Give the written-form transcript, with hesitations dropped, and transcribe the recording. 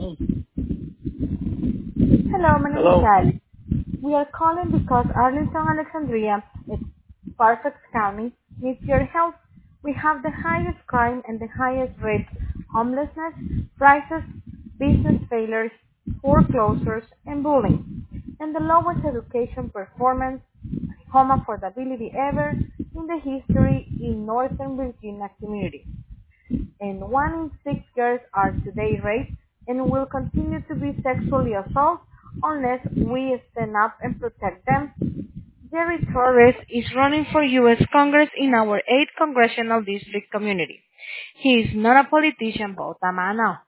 Hello, my name is Hello. Alex. We are calling because Arlington, Alexandria, it's Fairfax County, needs your help. We have the highest crime and the highest rates, homelessness, prices, business failures, foreclosures, and bullying, and the lowest education performance, home affordability ever in the history in Northern Virginia community, and 1 in 6 girls are today raped and will continue to be sexually assaulted unless we stand up and protect them. Jerry Torres is running for U.S. Congress in our 8th Congressional District community. He is not a politician, but a man now.